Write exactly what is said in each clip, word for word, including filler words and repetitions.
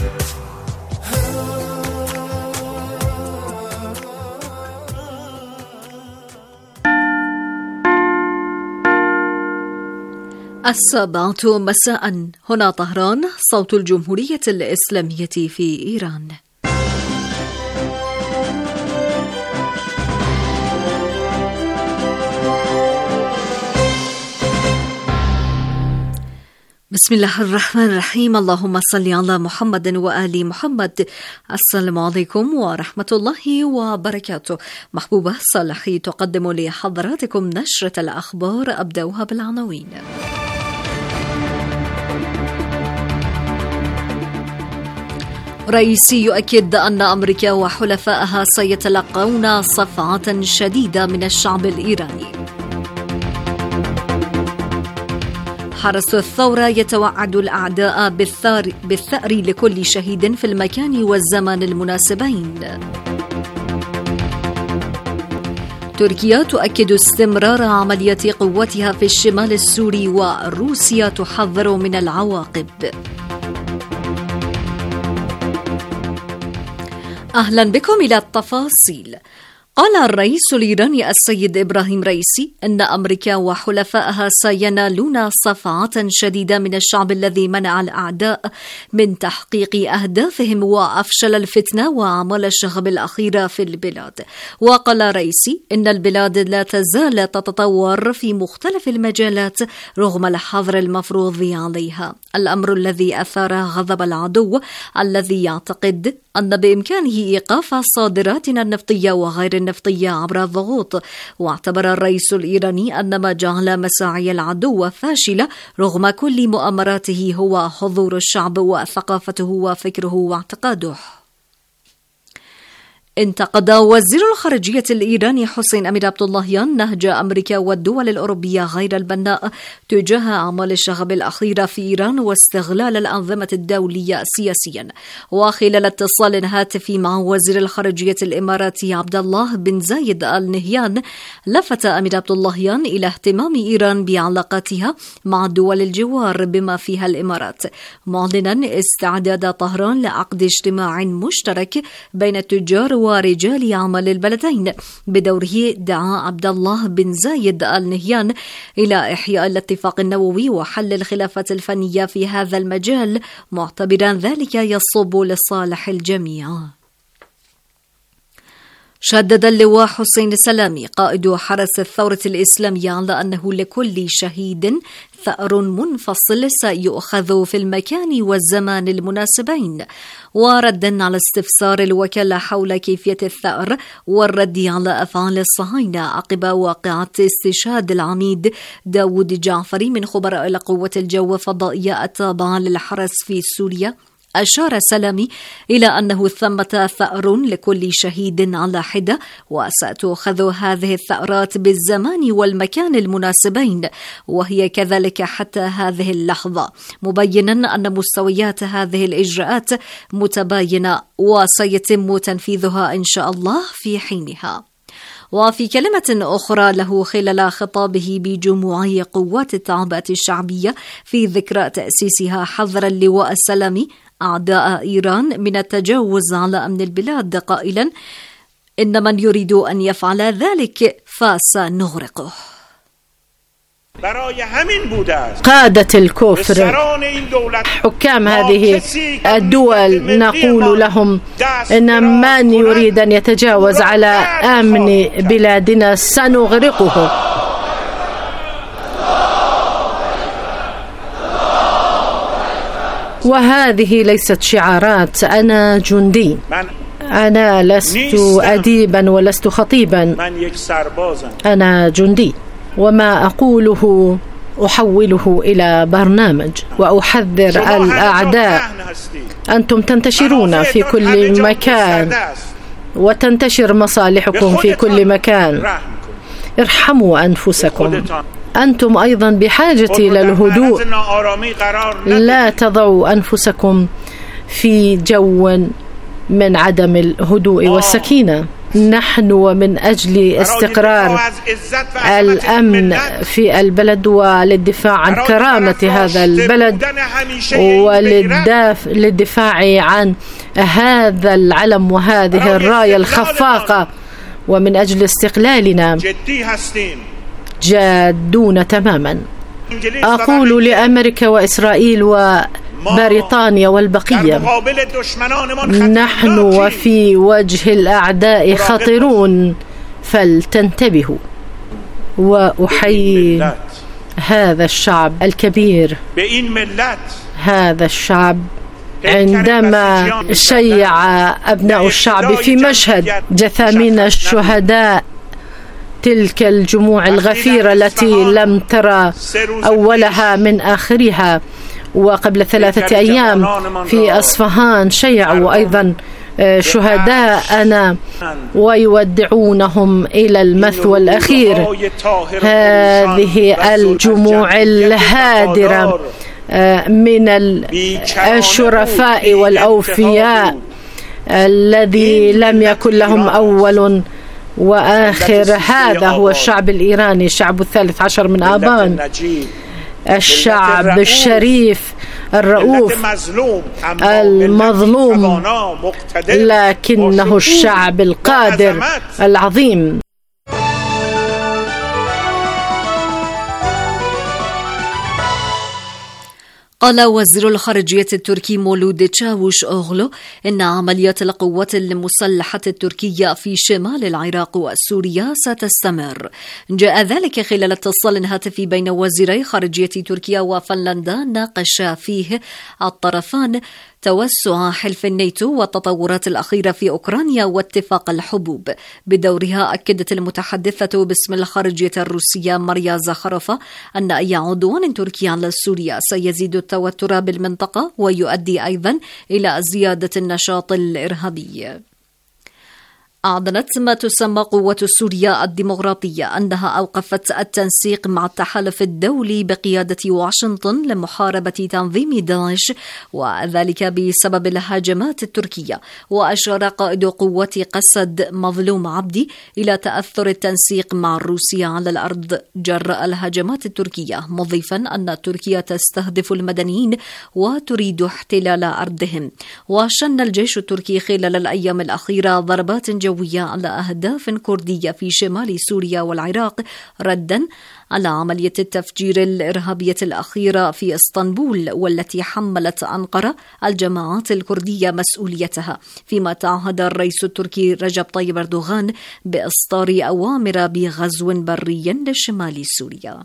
السابعة مساء، هنا طهران، صوت الجمهورية الإسلامية في إيران. بسم الله الرحمن الرحيم. اللهم صل على محمد وآل محمد. السلام عليكم ورحمة الله وبركاته. محبوبة صالحي تقدم لحضراتكم نشرة الأخبار، أبدأها بالعناوين. رئيسي يؤكد أن أمريكا وحلفائها سيتلقون صفعة شديدة من الشعب الإيراني. حرس الثورة يتوعد الأعداء بالثار بالثأر لكل شهيد في المكان والزمان المناسبين. تركيا تؤكد استمرار عملية قوتها في الشمال السوري، وروسيا تحذر من العواقب. أهلا بكم إلى التفاصيل. قال الرئيس الإيراني السيد إبراهيم رئيسي أن أمريكا وحلفائها سينالون صفعة شديدة من الشعب الذي منع الأعداء من تحقيق أهدافهم وأفشل الفتنة وأعمال الشغب الأخيرة في البلاد. وقال رئيسي إن البلاد لا تزال تتطور في مختلف المجالات رغم الحظر المفروض عليها، الأمر الذي أثار غضب العدو الذي يعتقد أن بإمكانه إيقاف صادراتنا النفطية وغير النفطية عبر الضغوط. واعتبر الرئيس الإيراني أن ما جعل مساعي العدو فاشلة رغم كل مؤامراته هو حضور الشعب وثقافته وفكره واعتقاده. انتقد وزير الخارجية الإيراني حسين أمير عبداللهيان نهج أمريكا والدول الأوروبية غير البناء تجاه أعمال الشغب الأخيرة في إيران واستغلال الأنظمة الدولية سياسيا. وخلال اتصال هاتفي مع وزير الخارجية الإماراتي عبد الله بن زايد آل نهيان، لفت أمير عبداللهيان إلى اهتمام إيران بعلاقاتها مع دول الجوار بما فيها الإمارات، معلنا استعداد طهران لعقد اجتماع مشترك بين التجار ورجال عمل البلدين. بدوره دعا عبد الله بن زايد آل نهيان إلى إحياء الاتفاق النووي وحل الخلافات الفنية في هذا المجال، معتبرا ذلك يصب لصالح الجميع. شدد اللواء حسين سلامي قائد حرس الثورة الإسلامية على أنه لكل شهيد ثأر منفصل سيؤخذ في المكان والزمان المناسبين. وردا على استفسار الوكالة حول كيفية الثأر والرد على أفعال الصهاينة عقب واقعة استشهاد العميد داود جعفري من خبراء القوة الجو الفضائية التابعة للحرس في سوريا، أشار سلامي إلى أنه ثمة ثأر لكل شهيد على حدة، وستؤخذ هذه الثأرات بالزمان والمكان المناسبين، وهي كذلك حتى هذه اللحظة، مبينا أن مستويات هذه الإجراءات متباينة وسيتم تنفيذها إن شاء الله في حينها. وفي كلمة أخرى له خلال خطابه بجموع قوات التعبئة الشعبية في ذكرى تأسيسها، حذر اللواء السلامي أعداء إيران من التجاوز على أمن البلاد قائلا: إن من يريد أن يفعل ذلك فسنغرقه. قادة الكفر حكام هذه الدول نقول لهم إن من يريد أن يتجاوز على أمن بلادنا سنغرقه. وهذه ليست شعارات، أنا جندي، أنا لست أديبا ولست خطيبا، أنا جندي، وما أقوله أحوله إلى برنامج وأحذر الأعداء. أنتم تنتشرون في كل مكان وتنتشر مصالحكم في كل مكان، ارحموا أنفسكم. أنتم أيضا بحاجة إلى الهدوء، لا تضعوا أنفسكم في جو من عدم الهدوء والسكينة. نحن ومن أجل استقرار الأمن في البلد وللدفاع عن كرامة هذا البلد وللدفاع عن هذا العلم وهذه الراية الخفاقة ومن أجل استقلالنا جادون تماما. أقول لأمريكا وإسرائيل وبريطانيا والبقية: نحن وفي وجه الأعداء خطرون فلتنتبهوا. وأحيي هذا الشعب الكبير، هذا الشعب عندما شيع أبناء الشعب في مشهد جثامين الشهداء، تلك الجموع الغفيرة التي لم ترى أولها من آخرها. وقبل ثلاثة أيام في أصفهان شيعوا أيضا شهداءنا ويودعونهم إلى المثوى الأخير. هذه الجموع الهادرة من الشرفاء والأوفياء الذي لم يكن لهم أول وآخر، هذا هو الشعب الإيراني، الشعب الثالث عشر من آبان، الشعب الشريف الرؤوف المظلوم، لكنه الشعب القادر العظيم. قال وزير الخارجية التركي مولود تشاوش أوغلو إن عمليات القوات المسلحة التركية في شمال العراق وسوريا ستستمر. جاء ذلك خلال اتصال هاتفي بين وزيري خارجية تركيا وفنلندا ناقشا فيه الطرفان توسع حلف الناتو والتطورات الأخيرة في أوكرانيا واتفاق الحبوب. بدورها أكدت المتحدثة باسم الخارجية الروسية ماريا زخروفا أن أي عدوان تركي على سوريا سيزيد التوتر بالمنطقة ويؤدي أيضا إلى زيادة النشاط الإرهابي. أعلنت ما تسمى قوة سوريا الديمقراطية أنها أوقفت التنسيق مع التحالف الدولي بقيادة واشنطن لمحاربة تنظيم داعش، وذلك بسبب الهجمات التركية. وأشار قائد قوات قسد مظلوم عبدي إلى تأثر التنسيق مع روسيا على الأرض جراء الهجمات التركية، مضيفا أن تركيا تستهدف المدنيين وتريد احتلال أرضهم. وشن الجيش التركي خلال الأيام الأخيرة ضربات جوية على أهداف كردية في شمال سوريا والعراق، ردا على عملية التفجير الإرهابية الأخيرة في اسطنبول، والتي حملت أنقرة الجماعات الكردية مسؤوليتها، فيما تعهد الرئيس التركي رجب طيب أردوغان بإصدار أوامر بغزو بري لشمال سوريا.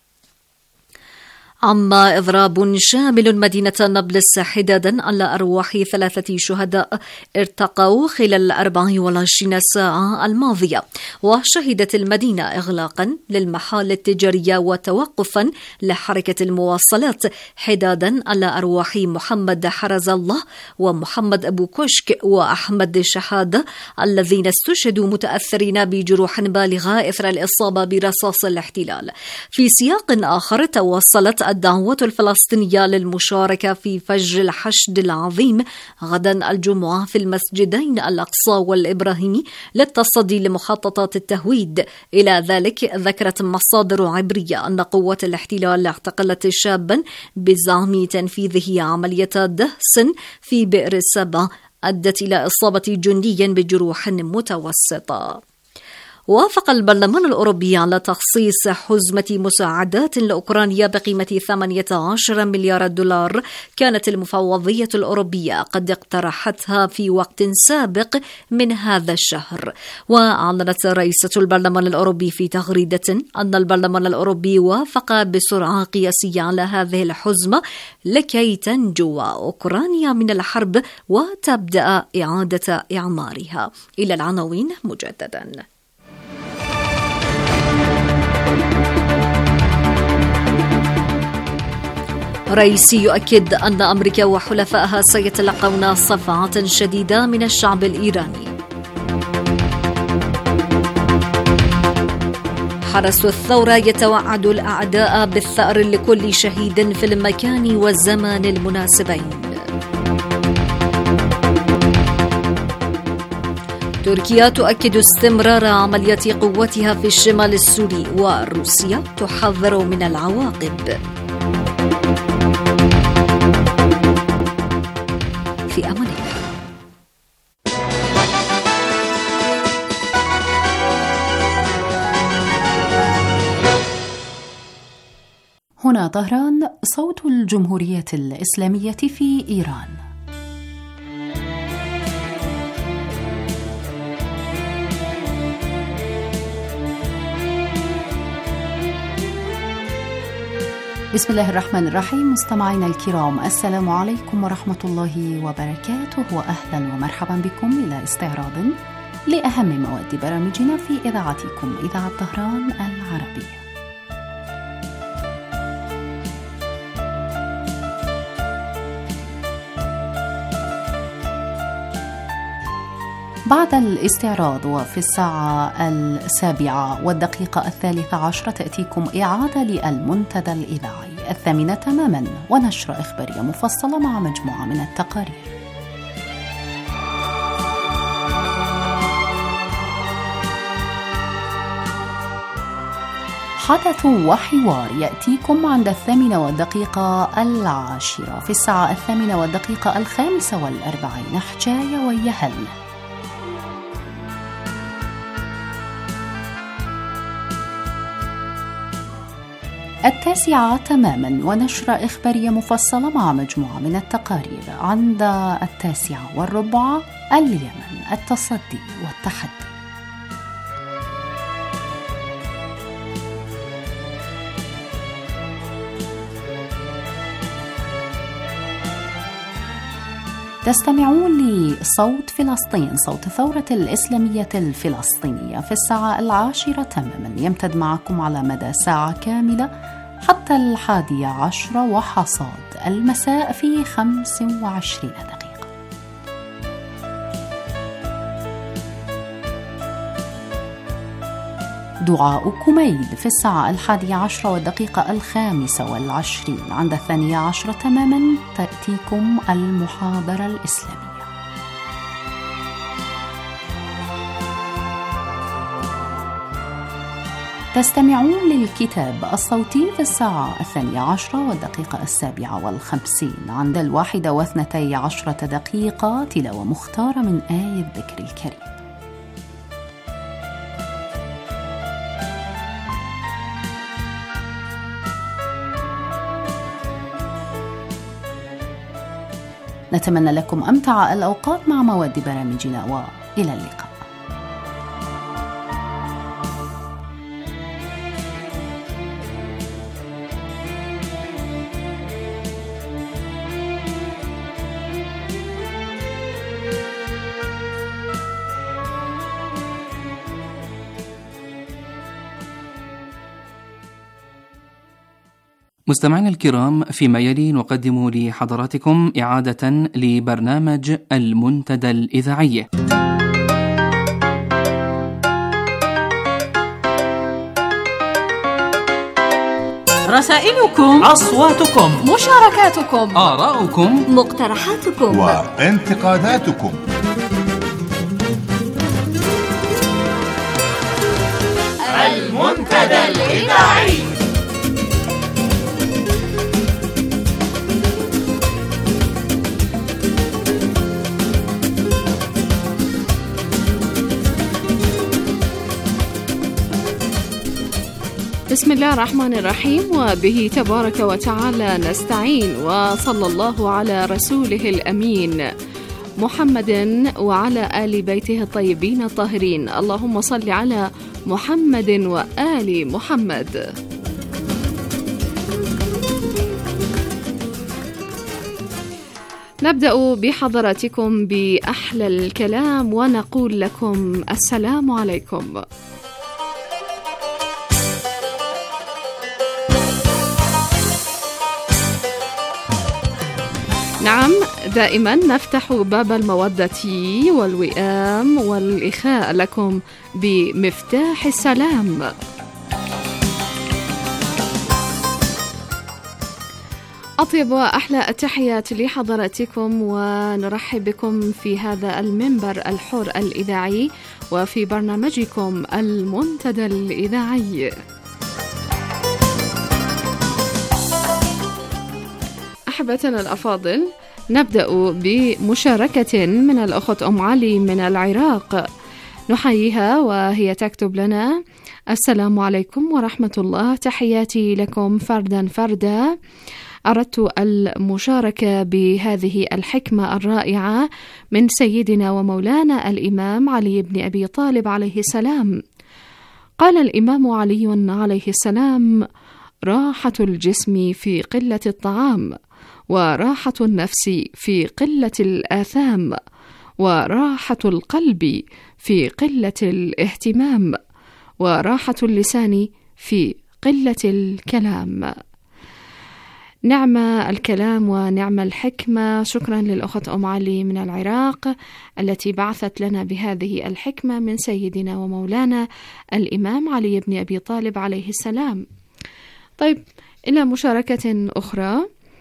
عم إضراب شامل مدينة نابلس حدادا على أرواح ثلاثة شهداء ارتقوا خلال الأربع والعشرين ساعة الماضية، وشهدت المدينة إغلاقا للمحال التجارية وتوقفا لحركة المواصلات حدادا على أرواح محمد حرز الله ومحمد أبو كشك وأحمد شحادة الذين استشهدوا متأثرين بجروح بالغة إثر الإصابة برصاص الاحتلال. في سياق آخر توصلت الدعوة الفلسطينية للمشاركة في فجر الحشد العظيم غدا الجمعة في المسجدين الأقصى والإبراهيمي للتصدي لمخططات التهويد. إلى ذلك ذكرت مصادر عبرية أن قوات الاحتلال اعتقلت شابا بزعم تنفيذه عملية دهس في بئر السبع أدت إلى إصابة جندي بجروح متوسطة. وافق البرلمان الأوروبي على تخصيص حزمة مساعدات لأوكرانيا بقيمة ثمانية عشر مليار دولار كانت المفوضية الأوروبية قد اقترحتها في وقت سابق من هذا الشهر. وأعلنت رئيسة البرلمان الأوروبي في تغريدة أن البرلمان الأوروبي وافق بسرعة قياسية على هذه الحزمة لكي تنجو أوكرانيا من الحرب وتبدأ إعادة إعمارها. إلى العناوين مجددا. رئيسي يؤكد أن أمريكا وحلفائها سيتلقون صفعة شديدة من الشعب الإيراني. حرس الثورة يتوعد الأعداء بالثأر لكل شهيد في المكان والزمان المناسبين. تركيا تؤكد استمرار عمليات قوتها في الشمال السوري، وروسيا تحذر من العواقب. في أمان الله. هنا طهران، صوت الجمهورية الإسلامية في إيران. بسم الله الرحمن الرحيم. مستمعينا الكرام، السلام عليكم ورحمة الله وبركاته، وأهلا ومرحبا بكم إلى استعراض لأهم مواد برامجنا في إذاعتكم إذاعة طهران العربية. بعد الاستعراض وفي الساعة السابعة والدقيقة الثالثة عشرة تأتيكم إعادة للمنتدى الإذاعي الثامنة تماما ونشرة إخبارية مفصلة مع مجموعة من التقارير. حدث وحوار يأتيكم عند الثامنة والدقيقة العاشرة. في الساعة الثامنة والدقيقة الخامسة والأربعين حجاية ويهل. التاسعة تماما ونشرة إخبارية مفصلة مع مجموعة من التقارير. عند التاسعة والربع اليمن، التصدي والتحدي. تستمعون لصوت فلسطين، صوت الثورة الإسلامية الفلسطينية. في الساعة العاشرة تماما يمتد معكم على مدى ساعة كاملة حتى الحادية عشرة وحصاد المساء في خمس وعشرين دقيقة. دعاء كميل في الساعة الحادية عشرة والدقيقة الخامسة والعشرين. عند الثانية عشرة تماما تأتيكم المحاضرة الإسلامية. تستمعون للكتاب الصوتي في الساعة الثانية عشرة والدقيقة السابعة والخمسين. عند الواحدة واثنتي عشرة دقيقة تلاوة مختارة من آية الذكر الكريم. نتمنى لكم أمتع الأوقات مع مواد برامجنا، وإلى اللقاء. مستمعينا الكرام، فيما يلي نقدم لحضراتكم إعادة لبرنامج المنتدى الإذاعي. رسائلكم، أصواتكم، مشاركاتكم، آراؤكم، مقترحاتكم وانتقاداتكم. المنتدى الإذاعي. بسم الله الرحمن الرحيم، وبه تبارك وتعالى نستعين، وصلى الله على رسوله الأمين محمد وعلى آل بيته الطيبين الطاهرين. اللهم صل على محمد وآل محمد. نبدأ بحضراتكم بأحلى الكلام ونقول لكم السلام عليكم. نعم، دائما نفتح باب المودة والوئام والإخاء لكم بمفتاح السلام. أطيب وأحلى التحيات لحضراتكم، ونرحب بكم في هذا المنبر الحر الإذاعي وفي برنامجكم المنتدى الإذاعي. أحبتنا الأفاضل، نبدأ بمشاركة من الأخت أم علي من العراق، نحييها وهي تكتب لنا: السلام عليكم ورحمة الله، تحياتي لكم فردا فردا. أردت المشاركة بهذه الحكمة الرائعة من سيدنا ومولانا الإمام علي بن أبي طالب عليه السلام. قال الإمام علي عليه السلام: راحة الجسم في قلة الطعام، وراحة النفس في قلة الآثام، وراحة القلب في قلة الاهتمام، وراحة اللسان في قلة الكلام. نعم الكلام ونعم الحكمة. شكرا للأخت أم علي من العراق التي بعثت لنا بهذه الحكمة من سيدنا ومولانا الإمام علي بن أبي طالب عليه السلام. طيب، إلى مشاركة أخرى.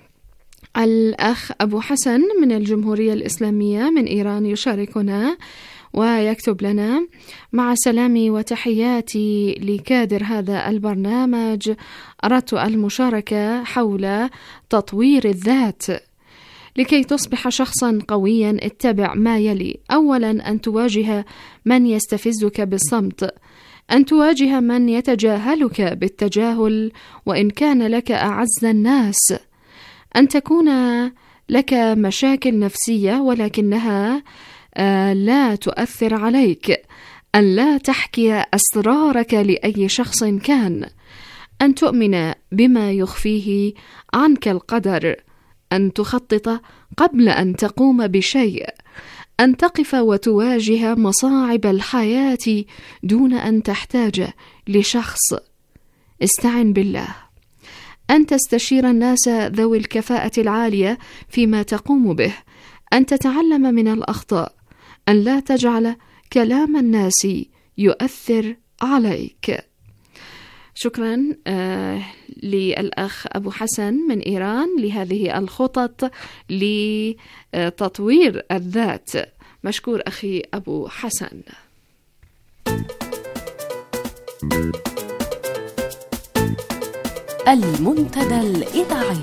الأخ أبو حسن من الجمهورية الإسلامية من إيران يشاركنا ويكتب لنا: مع سلامي وتحياتي لكادر هذا البرنامج، أردت المشاركة حول تطوير الذات. لكي تصبح شخصا قويا اتبع ما يلي: أولا، أن تواجه من يستفزك بالصمت، أن تواجه من يتجاهلك بالتجاهل وإن كان لك أعز الناس، أن تكون لك مشاكل نفسية ولكنها آه لا تؤثر عليك، أن لا تحكي أسرارك لأي شخص كان، أن تؤمن بما يخفيه عنك القدر، أن تخطط قبل أن تقوم بشيء، أن تقف وتواجه مصاعب الحياة دون أن تحتاج لشخص. استعن بالله، أن تستشير الناس ذوي الكفاءة العالية فيما تقوم به، أن تتعلم من الأخطاء، أن لا تجعل كلام الناس يؤثر عليك. شكرا آه للأخ أبو حسن من إيران لهذه الخطط لتطوير الذات. مشكور أخي أبو حسن. المنتدى الإذاعي.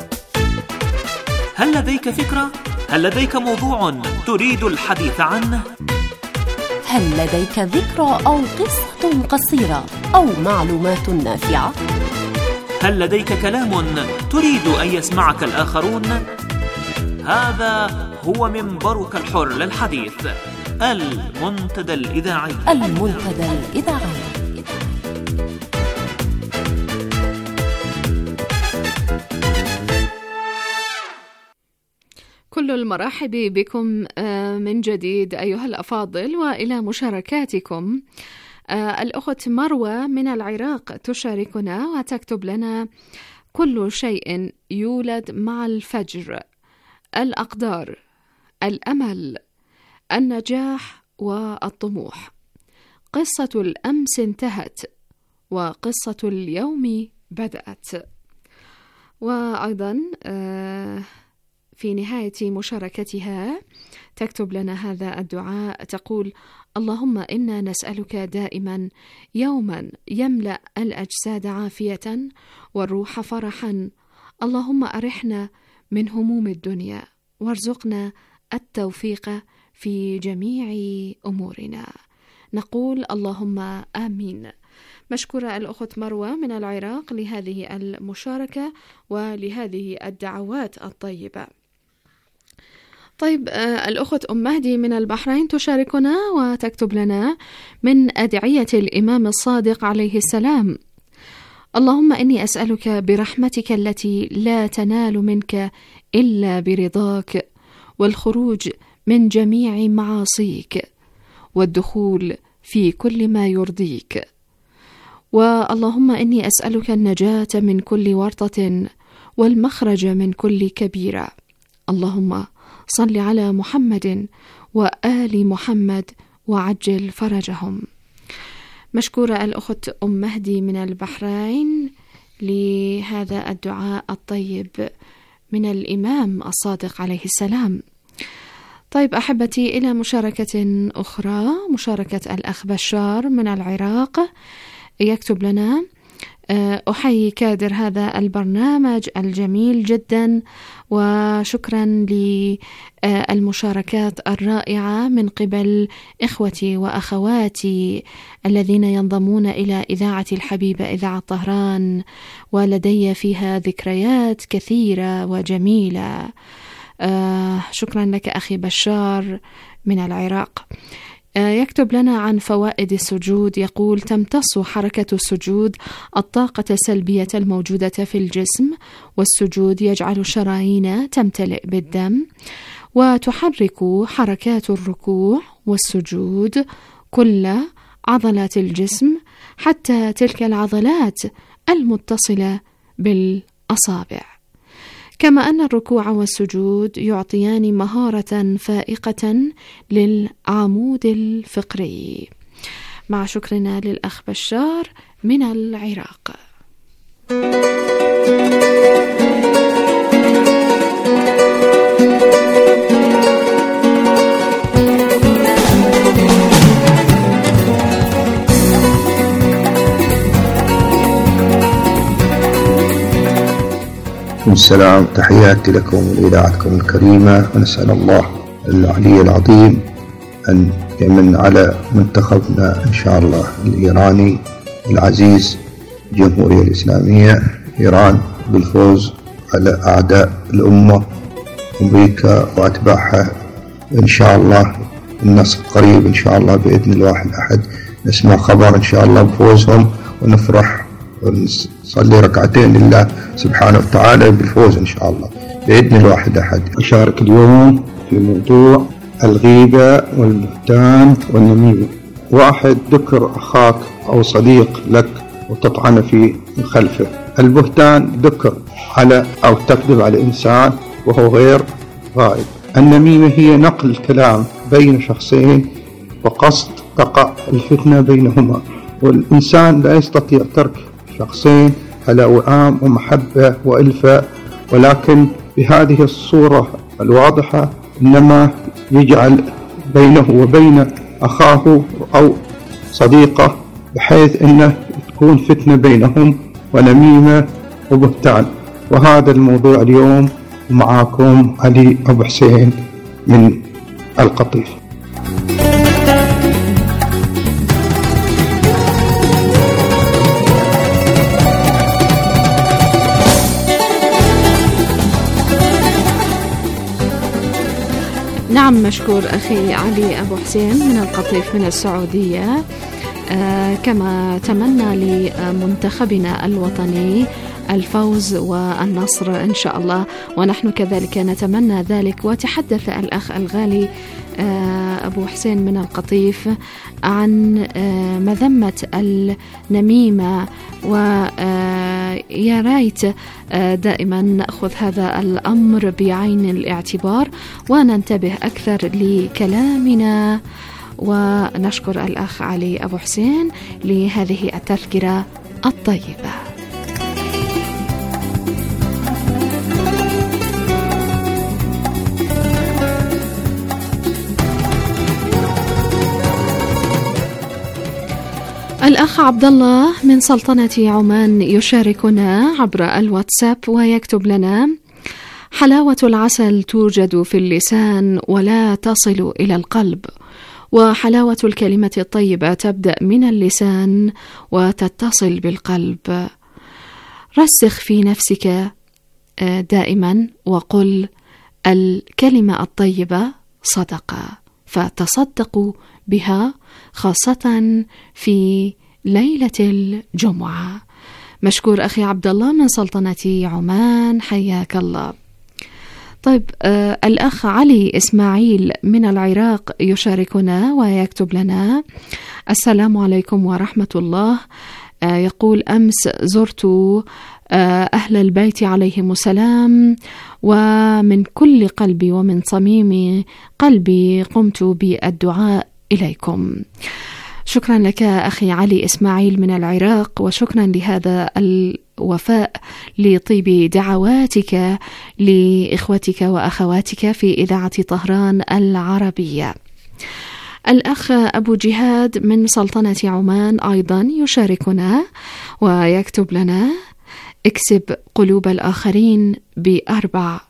هل لديك فكرة؟ هل لديك موضوع تريد الحديث عنه؟ هل لديك ذكرى أو قصة قصيرة أو معلومات نافعة؟ هل لديك كلام تريد أن يسمعك الآخرون؟ هذا هو منبرك الحر للحديث، المنتدى الإذاعي. المنتدى الإذاعي. كل المرحب بكم من جديد أيها الأفاضل، وإلى مشاركاتكم. الأخت مروة من العراق تشاركنا وتكتب لنا: كل شيء يولد مع الفجر، الأقدار، الأمل، النجاح والطموح. قصة الأمس انتهت وقصة اليوم بدأت. وأيضا في نهاية مشاركتها تكتب لنا هذا الدعاء، تقول: اللهم إنا نسألك دائما يوما يملأ الأجساد عافية والروح فرحا. اللهم أرحنا من هموم الدنيا وارزقنا التوفيق في جميع أمورنا. نقول اللهم آمين. مشكورة الأخت مروة من العراق لهذه المشاركة ولهذه الدعوات الطيبة. طيب، آه الأخت أم مهدي من البحرين تشاركنا وتكتب لنا: من أدعية الإمام الصادق عليه السلام: اللهم إني أسألك برحمتك التي لا تنال منك إلا برضاك، والخروج من جميع معاصيك، والدخول في كل ما يرضيك. واللهم إني أسألك النجاة من كل ورطة والمخرج من كل كبيرة. اللهم صل على محمد وآل محمد وعجل فرجهم. مشكورة الأخت أم مهدي من البحرين لهذا الدعاء الطيب. من الإمام الصادق عليه السلام. طيب أحبتي، إلى مشاركة أخرى، مشاركة الأخ بشار من العراق، يكتب لنا: أحيي كادر هذا البرنامج الجميل جدا، وشكرا للمشاركات الرائعة من قبل إخوتي وأخواتي الذين ينضمون إلى إذاعة الحبيبة إذاعة طهران، ولدي فيها ذكريات كثيرة وجميلة. شكرا لك أخي بشار من العراق. يكتب لنا عن فوائد السجود، يقول: تمتص حركة السجود الطاقة السلبية الموجودة في الجسم، والسجود يجعل الشرايين تمتلئ بالدم، وتحرك حركات الركوع والسجود كل عضلات الجسم حتى تلك العضلات المتصلة بالأصابع. كما أن الركوع والسجود يعطيان مهارة فائقة للعمود الفقري. مع شكرنا للأخ بشار من العراق. السلام، تحياتي لكم ولإذاعتكم الكريمة، ونسأل الله العلي العظيم أن يمن على منتخبنا إن شاء الله الإيراني العزيز، الجمهورية الإسلامية إيران، بالفوز على أعداء الأمة أمريكا وأتباعها إن شاء الله. النصر قريب إن شاء الله بإذن الواحد أحد، نسمع خبر إن شاء الله بفوزهم ونفرح ونصلي ركعتين لله سبحانه وتعالى بالفوز إن شاء الله بإذن الواحد أحد. أشارك اليوم في موضوع الغيبة والبهتان والنميمة. واحد ذكر أخاك أو صديق لك وتطعن في خلفه. البهتان ذكر على أو تكذب على إنسان وهو غير غائب. النميمة هي نقل الكلام بين شخصين وقصد تقع الفتنة بينهما، والإنسان لا يستطيع ترك شخصين على وئام ومحبة وإلفة، ولكن بهذه الصورة الواضحة إنما يجعل بينه وبين أخاه أو صديقه بحيث أنه تكون فتنة بينهم ونميمة وبهتان. وهذا الموضوع اليوم، معاكم علي أبو حسين من القطيف. نعم، مشكور أخي علي أبو حسين من القطيف من السعودية. آه كما تمنى لمنتخبنا الوطني الفوز والنصر إن شاء الله، ونحن كذلك نتمنى ذلك. وتحدث الأخ الغالي آه أبو حسين من القطيف عن آه مذمة النميمة، ويا ريت آه دائما نأخذ هذا الأمر بعين الاعتبار وننتبه أكثر لكلامنا. ونشكر الأخ علي أبو حسين لهذه التذكرة الطيبة. الأخ عبد الله من سلطنة عمان يشاركنا عبر الواتساب ويكتب لنا: حلاوة العسل توجد في اللسان ولا تصل إلى القلب، وحلاوة الكلمة الطيبة تبدأ من اللسان وتتصل بالقلب. رسخ في نفسك دائما وقل: الكلمة الطيبة صدقة، فتصدقوا بها خاصة في ليلة الجمعة. مشكور أخي عبد الله من سلطنة عمان، حياك الله. طيب آه الأخ علي إسماعيل من العراق يشاركنا ويكتب لنا: السلام عليكم ورحمة الله. آه يقول: أمس زرت آه أهل البيت عليهم السلام، ومن كل قلبي ومن صميم قلبي قمت بالدعاء إليكم. شكرا لك أخي علي إسماعيل من العراق، وشكرا لهذا وفاء لطيب دعواتك لإخوتك وأخواتك في إذاعة طهران العربية. الأخ أبو جهاد من سلطنة عمان أيضا يشاركنا ويكتب لنا: اكسب قلوب الآخرين بأربع: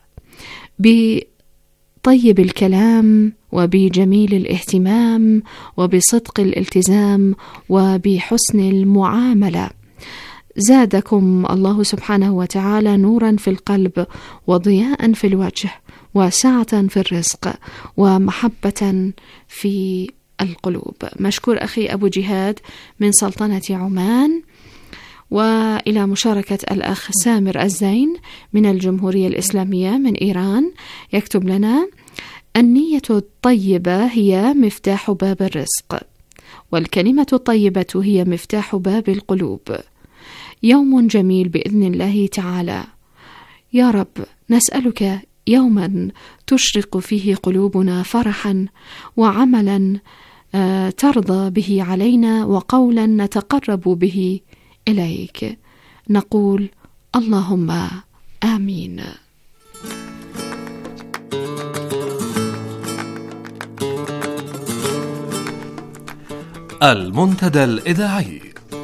بطيب الكلام، وبجميل الاهتمام، وبصدق الالتزام، وبحسن المعاملة. زادكم الله سبحانه وتعالى نورا في القلب، وضياء في الوجه، وسعة في الرزق، ومحبة في القلوب. مشكور أخي أبو جهاد من سلطنة عمان. وإلى مشاركة الأخ سامر الزين من الجمهورية الإسلامية من إيران، يكتب لنا: النية الطيبة هي مفتاح باب الرزق، والكلمة الطيبة هي مفتاح باب القلوب. يوم جميل بإذن الله تعالى. يا رب نسألك يوما تشرق فيه قلوبنا فرحا، وعملا ترضى به علينا، وقولا نتقرب به إليك. نقول اللهم آمين. المنتدى الإذاعي.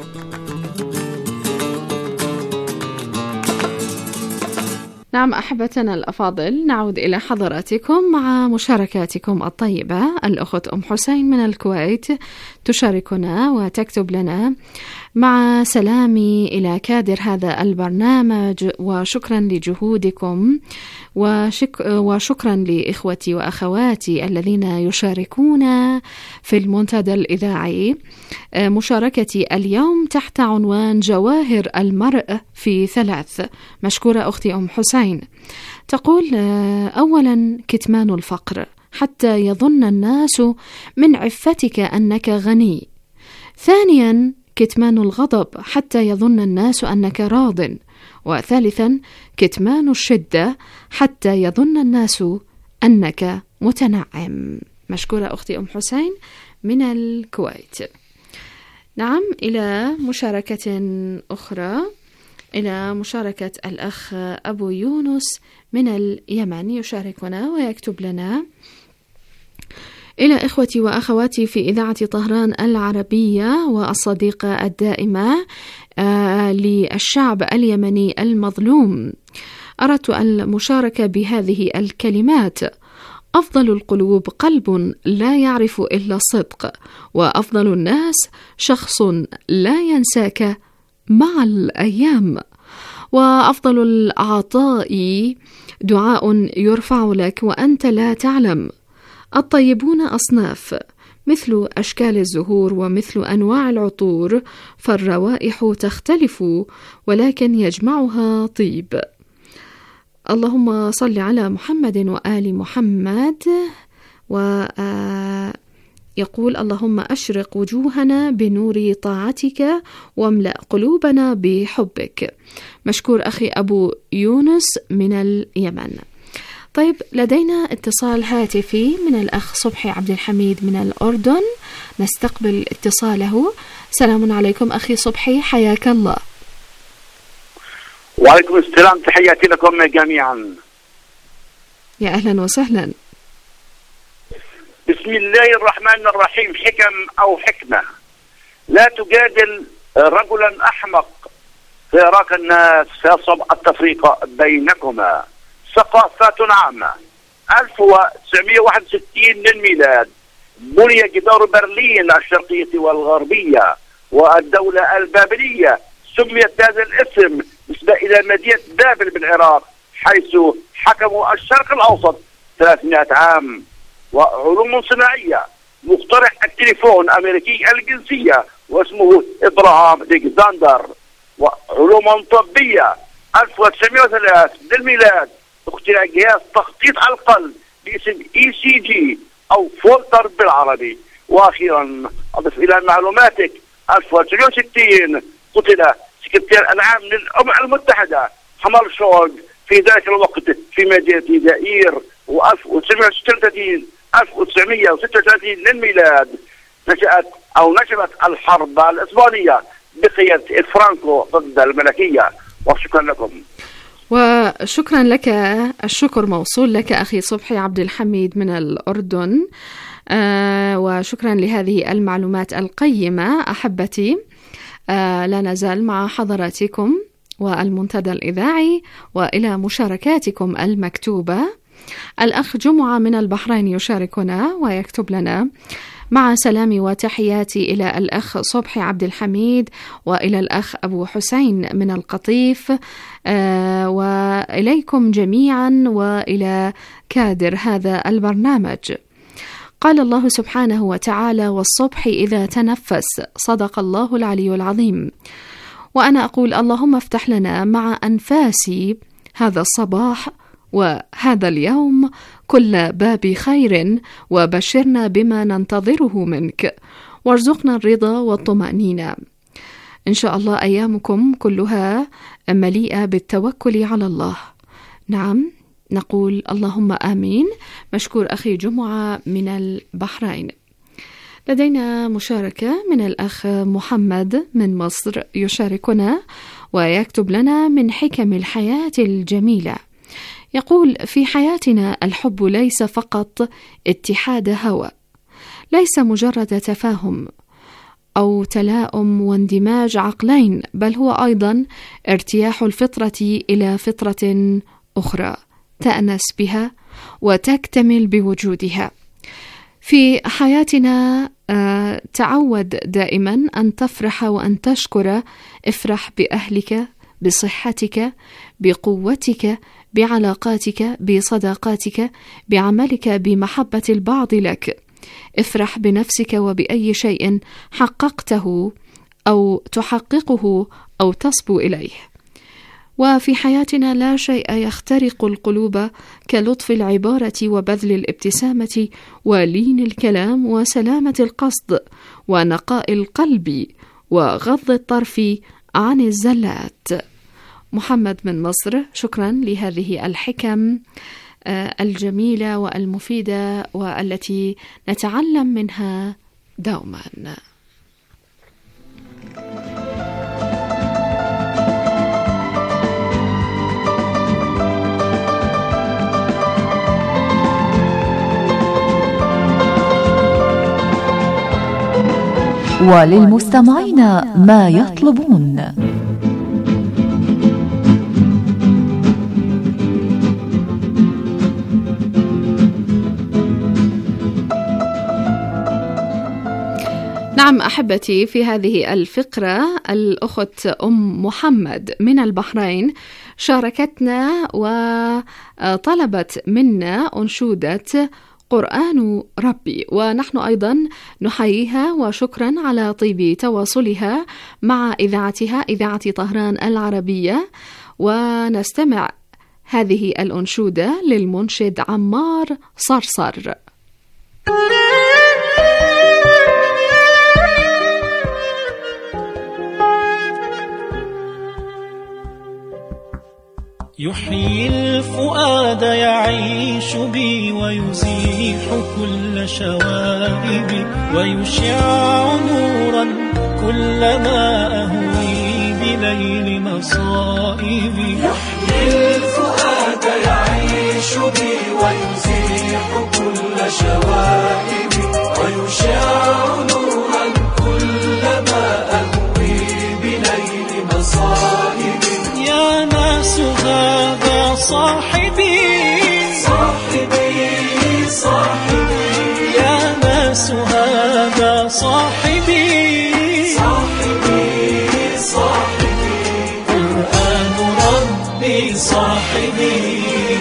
نعم أحبتنا الأفاضل، نعود إلى حضراتكم مع مشاركاتكم الطيبة. الأخت أم حسين من الكويت تشاركنا وتكتب لنا: مع سلامي إلى كادر هذا البرنامج، وشكرا لجهودكم، وشك وشكرا لإخوتي وأخواتي الذين يشاركون في المنتدى الإذاعي. مشاركتي اليوم تحت عنوان جواهر المرء في ثلاث. مشكورة أختي أم حسين. تقول: أولا كتمان الفقر حتى يظن الناس من عفتك أنك غني. ثانيا كتمان الغضب حتى يظن الناس أنك راض. وثالثا كتمان الشدة حتى يظن الناس أنك متنعم. مشكورة أختي أم حسين من الكويت. نعم، إلى مشاركة أخرى، إلى مشاركة الأخ أبو يونس من اليمن، يشاركنا ويكتب لنا: إلى إخوتي وأخواتي في إذاعة طهران العربية والصديقة الدائمة آه للشعب اليمني المظلوم، أردت المشاركة بهذه الكلمات: أفضل القلوب قلب لا يعرف إلا الصدق، وأفضل الناس شخص لا ينساك مع الأيام، وأفضل العطاء دعاء يرفع لك وأنت لا تعلم. الطيبون أصناف، مثل أشكال الزهور ومثل أنواع العطور، فالروائح تختلف ولكن يجمعها طيب. اللهم صل على محمد وآل محمد. ويقول: اللهم أشرق وجوهنا بنور طاعتك، واملأ قلوبنا بحبك. مشكور أخي أبو يونس من اليمن. طيب، لدينا اتصال هاتفي من الأخ صبحي عبد الحميد من الأردن، نستقبل اتصاله. سلام عليكم أخي صبحي، حياك الله. وعليكم السلام، تحياتي لكم جميعا. يا أهلا وسهلا. بسم الله الرحمن الرحيم. حكم أو حكمة: لا تجادل رجلا أحمق فيراك الناس فيصعب التفريق بينكما. ثقافات عامة. ألف وتسعمائة وواحد وستين للميلاد بني جدار برلين الشرقية والغربية، والدولة البابلية سميت بهذا الاسم نسبة إلى مدينة بابل بالعراق، حيث حكموا الشرق الأوسط ثلاثمائة عام. وعلوم صناعية: مخترع التليفون أمريكي الجنسية واسمه إبراهام ألكسندر. وعلوم طبية: ألف وتسعمائة وثلاثة للميلاد اخترع جهاز تخطيط القلب باسم إي سي جي أو فولتر بالعربي. وأخيرا أضف إلى معلوماتك: ألف وتسعمائة وستين قتل سكرتير العام للأمم المتحدة حمار شولد في ذلك الوقت في مدينة زائير. وألف وتسعمائة وستة وثلاثين ألف وتسعمائة وستة وثلاثين للميلاد نشأت أو نشبت الحرب الإسبانية بقيادة الفرانكو ضد الملكية. وشكرا لكم. وشكرا لك، الشكر موصول لك أخي صبحي عبد الحميد من الأردن. آه وشكرا لهذه المعلومات القيمة. أحبتي، آه لا نزال مع حضراتكم والمنتدى الإذاعي وإلى مشاركاتكم المكتوبة. الأخ جمعة من البحرين يشاركنا ويكتب لنا: مع سلامي وتحياتي إلى الأخ صبحي عبد الحميد وإلى الأخ أبو حسين من القطيف، آه وإليكم جميعا وإلى كادر هذا البرنامج. قال الله سبحانه وتعالى: والصبح إذا تنفس، صدق الله العلي العظيم. وأنا أقول: اللهم افتح لنا مع أنفاسي هذا الصباح وهذا اليوم كل باب خير، وبشرنا بما ننتظره منك، وارزقنا الرضا والطمأنينة. إن شاء الله أيامكم كلها مليئة بالتوكل على الله. نعم، نقول اللهم آمين. مشكور أخي جمعة من البحرين. لدينا مشاركة من الأخ محمد من مصر يشاركنا ويكتب لنا: من حكم الحياة الجميلة. يقول: في حياتنا الحب ليس فقط اتحاد هوى، ليس مجرد تفاهم أو تلاؤم واندماج عقلين، بل هو أيضا ارتياح الفطرة إلى فطرة أخرى تأنس بها وتكتمل بوجودها. في حياتنا آه تعود دائما أن تفرح وأن تشكر. افرح بأهلك، بصحتك، بقوتك، بعلاقاتك، بصداقاتك، بعملك، بمحبة البعض لك. افرح بنفسك وبأي شيء حققته أو تحققه أو تصبو إليه. وفي حياتنا لا شيء يخترق القلوب كلطف العبارة وبذل الابتسامة ولين الكلام وسلامة القصد ونقاء القلب وغض الطرف عن الزلات. محمد من مصر، شكرا لهذه الحكم الجميلة والمفيدة والتي نتعلم منها دوما. وللمستمعين ما يطلبون. نعم أحبتي، في هذه الفقرة الأخت أم محمد من البحرين شاركتنا وطلبت منا أنشودة قرآن ربي، ونحن أيضا نحييها وشكرا على طيب تواصلها مع إذاعتها إذاعة طهران العربية. ونستمع هذه الأنشودة للمنشد عمار صرصر. يحيي الفؤاد يعيش بي ويزيح كل شوائبي ويشع نورا كلما أهوي بليل مصائبي. يحيي الفؤاد يعيش بي ويزيح كل شوائبي ويشع نورا كلما أهوي بليل مصائبي. يا ناس هذا صاحبي صاحبي صاحبي. يا ناس هذا صاحبي صاحبي صاحبي. قرآن ربي صاحبي.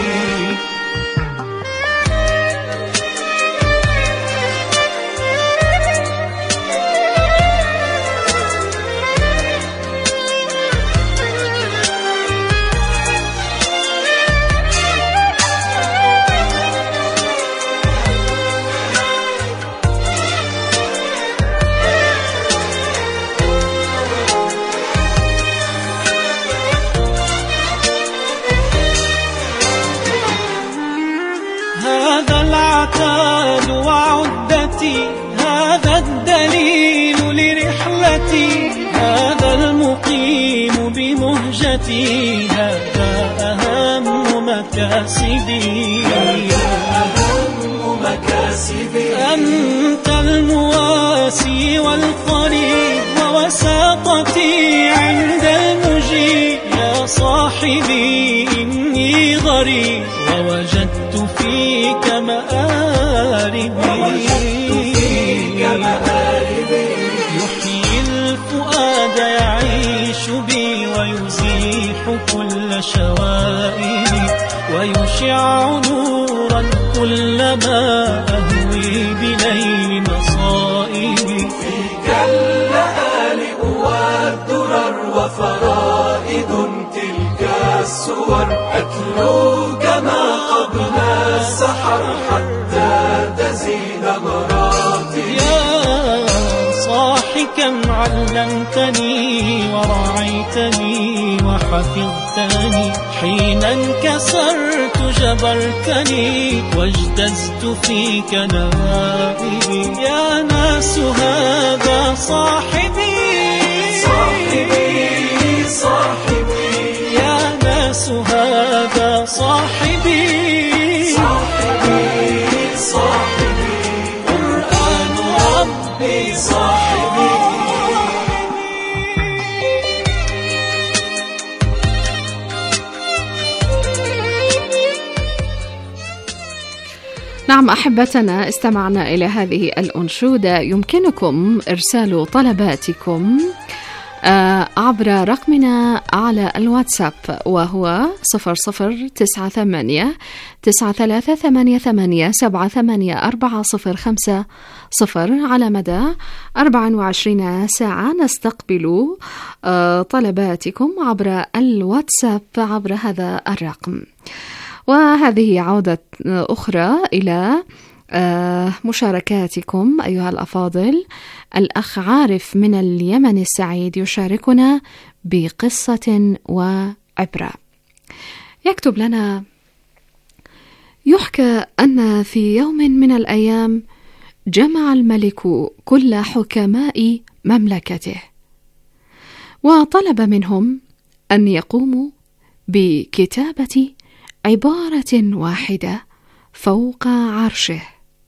هذا العتاد وعدتي، هذا الدليل لرحلتي، هذا المقيم بمهجتي عدتي هذا أهم مكاسبي، أنت المواسي والقريب ووساطتي عند المجيب. يا صاحبي إني غريب ووجدت فيك مآربي، يحيي الفؤاد يعيش بي ويزيح كل شوائبي، ويشع نورا كلما أهوي بليل مصائبي. فيك اللآلئ والدرر وفرائد تلك السور، أتلو كما قبل السحر حتى تزيد مراتبي. يا صاحي كم علمتني ورعيتني وحفظتني، حين انكسرت جبرتني واجتزت فيك نوائبي. يا ناس هذا صاحبي صاحبي صاحبي، يا ناس هذا صاحبي صاحبي صاحبي، قرآن ربي صاحبي. نعم أحبتنا، استمعنا إلى هذه الأنشودة. يمكنكم إرسال طلباتكم عبر رقمنا على الواتساب، وهو صفر صفر تسعة ثمانية تسعة ثلاثة ثمانية ثمانية سبعة ثمانية أربعة صفر خمسة صفر. على مدى أربع وعشرين ساعة نستقبل طلباتكم عبر الواتساب عبر هذا الرقم. وهذه عودة أخرى إلى مشاركاتكم أيها الأفاضل. الأخ عارف من اليمن السعيد يشاركنا بقصة وعبرة. يكتب لنا: يحكى أن في يوم من الأيام جمع الملك كل حكماء مملكته وطلب منهم أن يقوموا بكتابة عبارة واحدة فوق عرشه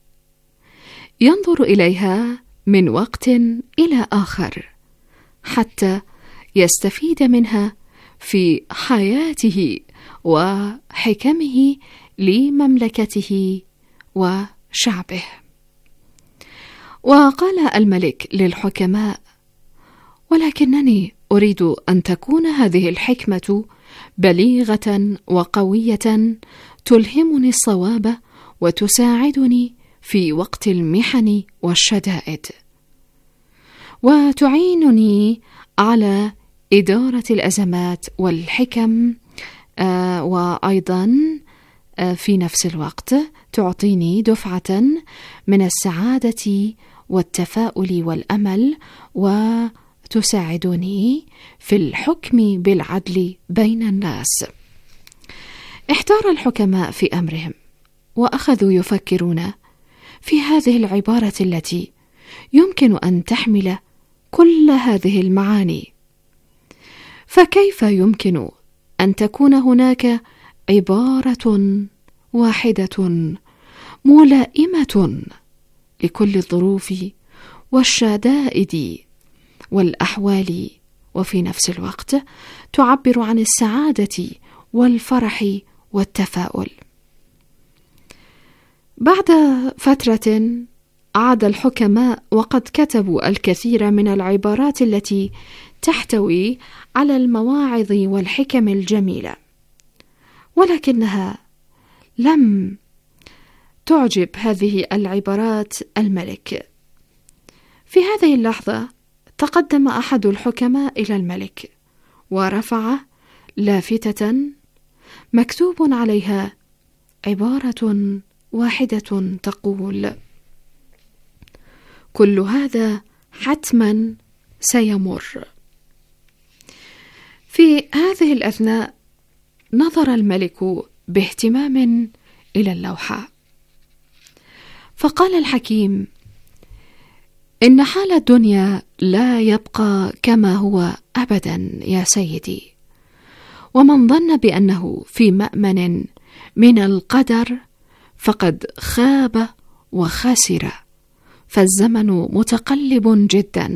ينظر إليها من وقت إلى آخر حتى يستفيد منها في حياته وحكمه لمملكته وشعبه. وقال الملك للحكماء: ولكنني أريد أن تكون هذه الحكمة بليغة وقوية تلهمني الصواب وتساعدني في وقت المحن والشدائد، وتعينني على إدارة الأزمات والحكم، آه وأيضا آه في نفس الوقت تعطيني دفعة من السعادة والتفاؤل والأمل، وتساعدني في الحكم بالعدل بين الناس. احتار الحكماء في أمرهم وأخذوا يفكرون في هذه العبارة التي يمكن أن تحمل كل هذه المعاني. فكيف يمكن أن تكون هناك عبارة واحدة ملائمة لكل الظروف والشدائد والأحوال، وفي نفس الوقت تعبر عن السعادة والفرح والتفاؤل؟ بعد فترة عاد الحكماء وقد كتبوا الكثير من العبارات التي تحتوي على المواعظ والحكم الجميلة، ولكنها لم تعجب هذه العبارات الملك. في هذه اللحظة تقدم أحد الحكماء إلى الملك ورفع لافتة مكتوب عليها عبارة واحدة تقول: كل هذا حتما سيمر. في هذه الأثناء نظر الملك باهتمام إلى اللوحة، فقال الحكيم: إن حال الدنيا لا يبقى كما هو أبدا يا سيدي، ومن ظن بأنه في مأمن من القدر فقد خاب وخسر، فالزمن متقلب جدا،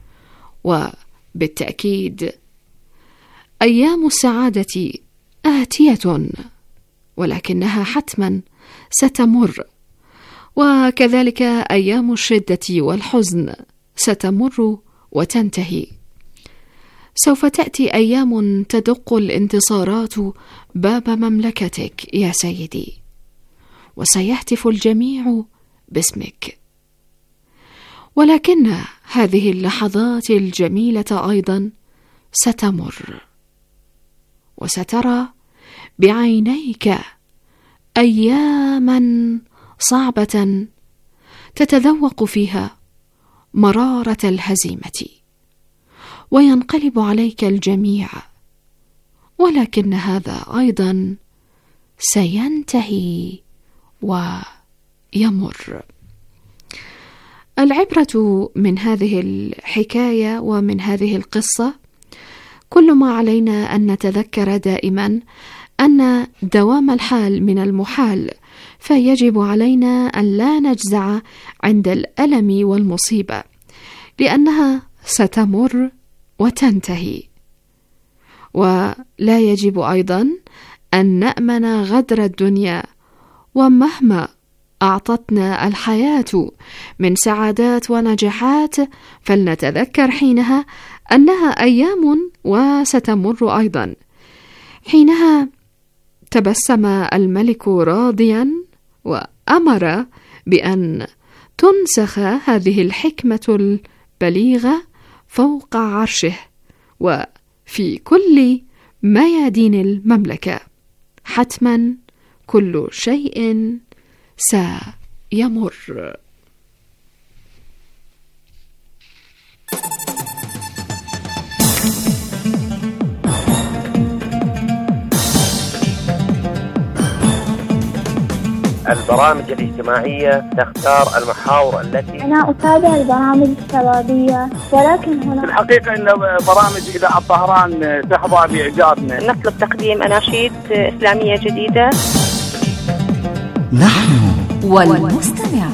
وبالتأكيد أيام السعادة آتية، ولكنها حتما ستمر، وكذلك أيام الشدة والحزن ستمر وتنتهي. سوف تأتي أيام تدق الانتصارات باب مملكتك يا سيدي، وسيهتف الجميع باسمك، ولكن هذه اللحظات الجميلة أيضا ستمر، وسترى بعينيك أياما صعبة تتذوق فيها مرارة الهزيمة، وينقلب عليك الجميع، ولكن هذا أيضا سينتهي ويمر. العبرة من هذه الحكاية ومن هذه القصة كل ما علينا أن نتذكر دائما أن دوام الحال من المحال، فيجب علينا أن لا نجزع عند الألم والمصيبة، لأنها ستمر وتنتهي. ولا يجب أيضا أن نأمن غدر الدنيا، ومهما أعطتنا الحياة من سعادات ونجاحات فلنتذكر حينها أنها أيام وستمر أيضا. حينها تبسم الملك راضيا وأمر بأن تنسخ هذه الحكمة البليغة فوق عرشه وفي كل ميادين المملكة. حتما كل شيء سيمر. البرامج الاجتماعية تختار المحاور التي أنا أتابع البرامج الشبابية، ولكن هنا في الحقيقة أن برامج إذاعة طهران تحظى بإعجابنا. نطلب تقديم أناشيد إسلامية جديدة. نحن والمستمع.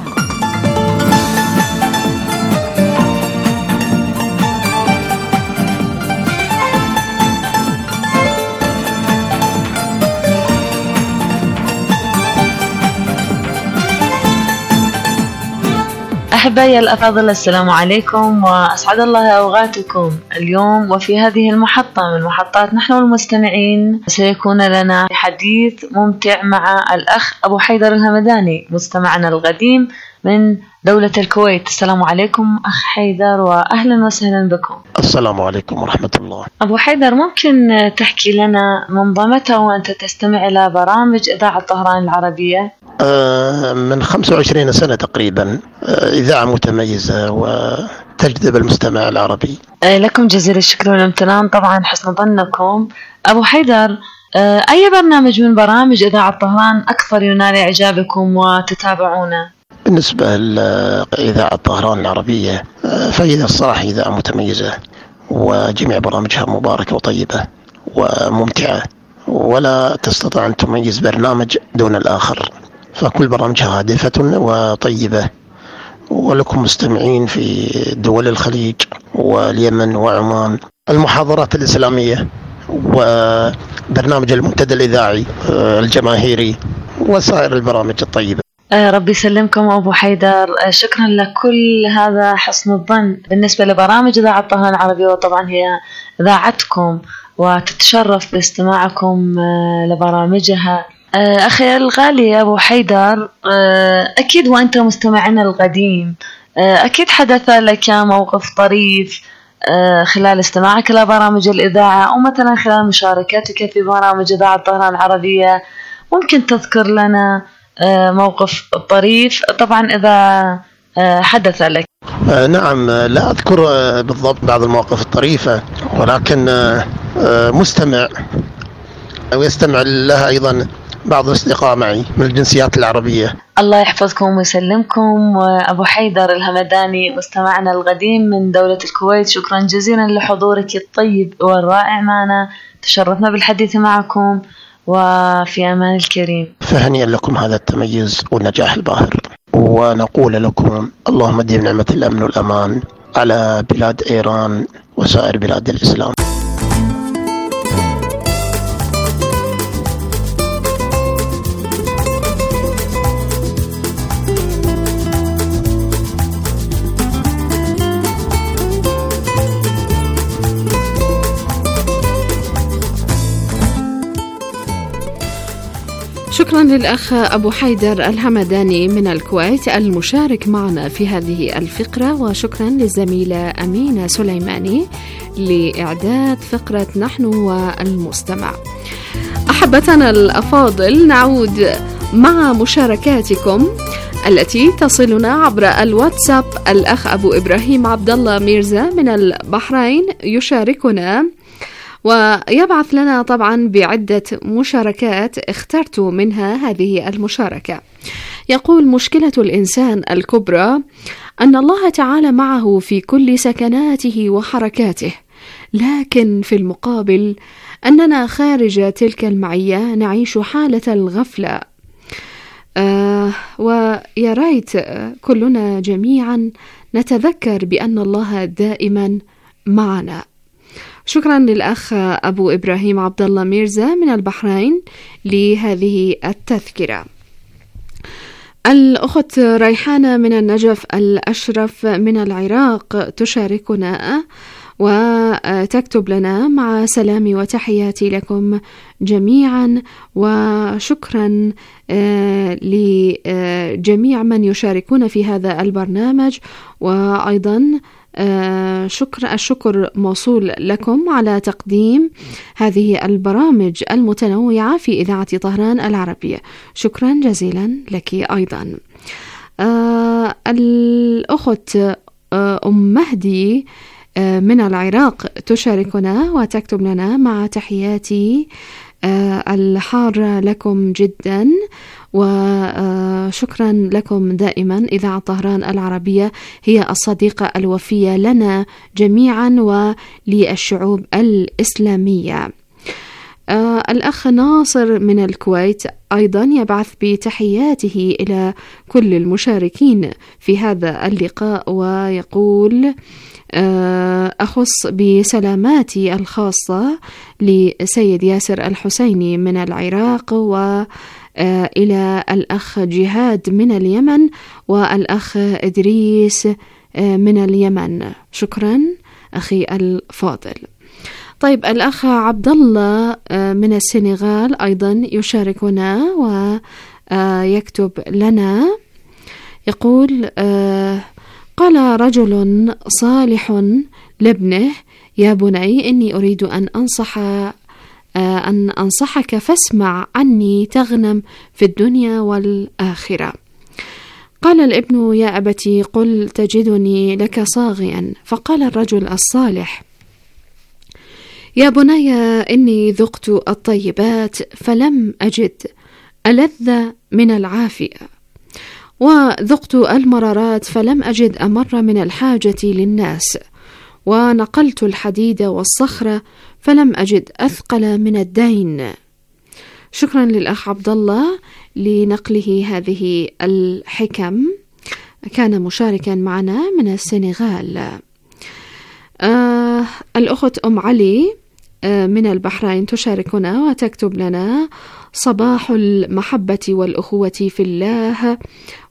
أحبائي الأفاضل، السلام عليكم وأسعد الله أوقاتكم. اليوم وفي هذه المحطة من محطات نحن المستمعين سيكون لنا حديث ممتع مع الأخ أبو حيدر الهمداني، مستمعنا القديم من دولة الكويت. السلام عليكم أخ حيدر وأهلا وسهلا بكم. السلام عليكم ورحمة الله. أبو حيدر، ممكن تحكي لنا من متى وأنت تستمع إلى برامج إذاعة طهران العربية؟ آه من خمسة وعشرين سنة تقريبا. آه إذاعة متميزة وتجذب المستمع العربي. آه لكم جزيل الشكر والامتنان، طبعا حسن ظنكم. أبو حيدر، آه أي برنامج من برامج إذاعة طهران أكثر ينال إعجابكم وتتابعونه؟ بالنسبة لإذاعة طهران العربية فهي الصراحة إذاعة متميزة، وجميع برامجها مباركة وطيبة وممتعة، ولا تستطيع أن تميز برنامج دون الآخر، فكل برامجها هادفة وطيبة. ولكم مستمعين في دول الخليج واليمن وعمان. المحاضرات الإسلامية وبرنامج المنتدى الإذاعي الجماهيري وسائر البرامج الطيبة. آه ربي يسلمكم أبو حيدر. آه شكرا لكل هذا حسن الظن. بالنسبة لبرامج إذاعة طهران العربية، وطبعا هي إذاعتكم وتتشرف باستماعكم آه لبرامجها. آه أخي الغالي أبو حيدر، آه أكيد وأنت مستمعنا القديم آه أكيد حدث لك موقف طريف آه خلال استماعك إلى برامج الإذاعة، أو مثلا خلال مشاركتك في برامج إذاعة طهران العربية. ممكن تذكر لنا موقف طريف طبعا إذا حدث لك؟ نعم، لا أذكر بالضبط بعض المواقف الطريفة، ولكن مستمع ويستمع لها أيضا بعض الأصدقاء معي من الجنسيات العربية. الله يحفظكم ويسلمكم. أبو حيدر الهمداني مستمعنا القديم من دولة الكويت، شكرا جزيلا لحضورك الطيب والرائع معنا، تشرفنا بالحديث معكم وفي أمان الكريم. فهنيئا لكم هذا التميز والنجاح الباهر، ونقول لكم اللهم ديم نعمة الأمن والأمان على بلاد إيران وسائر بلاد الإسلام. شكرا للأخ أبو حيدر الهمداني من الكويت المشارك معنا في هذه الفقرة، وشكرا للزميلة أمينة سليماني لإعداد فقرة نحن والمستمع. أحبتنا الأفاضل، نعود مع مشاركاتكم التي تصلنا عبر الواتساب. الأخ أبو إبراهيم عبد الله ميرزا من البحرين يشاركنا ويبعث لنا طبعا بعدة مشاركات اخترت منها هذه المشاركة. يقول: مشكلة الإنسان الكبرى أن الله تعالى معه في كل سكناته وحركاته، لكن في المقابل أننا خارج تلك المعية نعيش حالة الغفلة. آه ويا ريت كلنا جميعا نتذكر بأن الله دائما معنا. شكرا للأخ أبو إبراهيم عبد الله ميرزا من البحرين لهذه التذكرة. الأخت ريحانة من النجف الأشرف من العراق تشاركنا وتكتب لنا: مع سلامي وتحياتي لكم جميعا، وشكرا لجميع من يشاركون في هذا البرنامج، وأيضا شكر الشكر موصول لكم على تقديم هذه البرامج المتنوعة في إذاعة طهران العربية. شكرا جزيلا لك أيضا. آه الأخت آه أم مهدي آه من العراق تشاركنا وتكتب لنا: مع تحياتي آه الحارة لكم جدا، وشكرا لكم دائما. إذاعة طهران العربية هي الصديقة الوفية لنا جميعا وللشعوب الإسلامية. آه الأخ ناصر من الكويت أيضا يبعث بتحياته إلى كل المشاركين في هذا اللقاء ويقول: آه أخص بسلاماتي الخاصة لسيد ياسر الحسيني من العراق، و آه إلى الأخ جهاد من اليمن، والأخ إدريس آه من اليمن. شكرا أخي الفاضل. طيب، الأخ عبد الله آه من السنغال أيضا يشاركنا ويكتب لنا، يقول: آه قال رجل صالح لابنه: يا بني، إني أريد أن أنصح أن أنصحك فاسمع عني تغنم في الدنيا والآخرة. قال الابن: يا أبتي، قل تجدني لك صاغيا. فقال الرجل الصالح: يا بني، إني ذقت الطيبات فلم أجد ألذ من العافية، وذقت المرارات فلم أجد أمر من الحاجة للناس، ونقلت الحديد والصخرة فلم أجد أثقل من الدين. شكرا للأخ عبد الله لنقله هذه الحكم، كان مشاركا معنا من السنغال. آه الأخت أم علي آه من البحرين تشاركنا وتكتب لنا: صباح المحبة والأخوة في الله،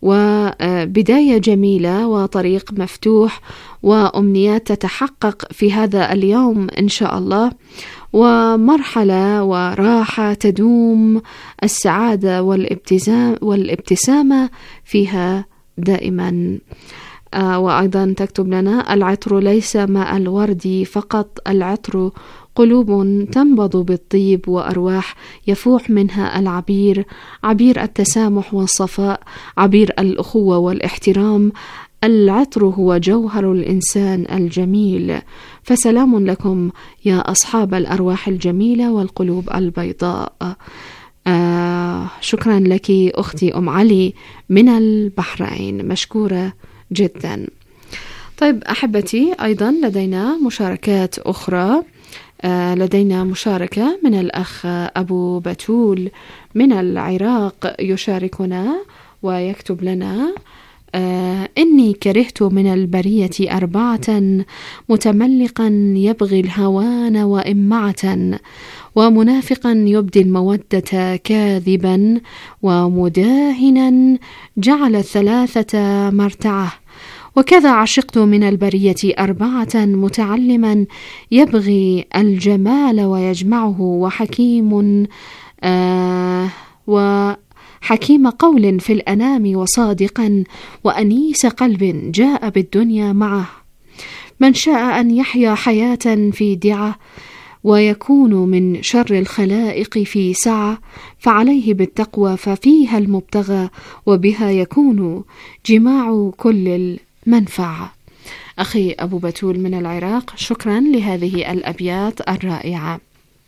وبداية جميلة وطريق مفتوح وأمنيات تتحقق في هذا اليوم إن شاء الله، ومرحلة وراحة تدوم، السعادة والابتسامة فيها دائما. آه وأيضا تكتب لنا: العطر ليس ماء الورد فقط، العطر قلوب تنبض بالطيب وأرواح يفوح منها العبير، عبير التسامح والصفاء، عبير الأخوة والاحترام. العطر هو جوهر الإنسان الجميل. فسلام لكم يا أصحاب الأرواح الجميلة والقلوب البيضاء. آه وشكرا لك أختي أم علي من البحرين، مشكورة جدا. طيب أحبتي، أيضا لدينا مشاركات أخرى. لدينا مشاركة من الأخ أبو بتول من العراق يشاركنا ويكتب لنا: آه إني كرهت من البرية أربعة، متملقا يبغي الهوان وإمعة، ومنافقا يبدي المودة كاذبا، ومداهنا جعل الثلاثة مرتعه. وكذا عشقت من البرية أربعة، متعلما يبغي الجمال ويجمعه، وحكيم آه وحكيم قول في الأنام، وصادقا وأنيس قلب جاء بالدنيا معه. من شاء أن يحيا حياة في دعة، ويكون من شر الخلائق في سعة، فعليه بالتقوى ففيها المبتغى، وبها يكون جماع كل المنفعة. أخي أبو بتول من العراق، شكرا لهذه الأبيات الرائعة.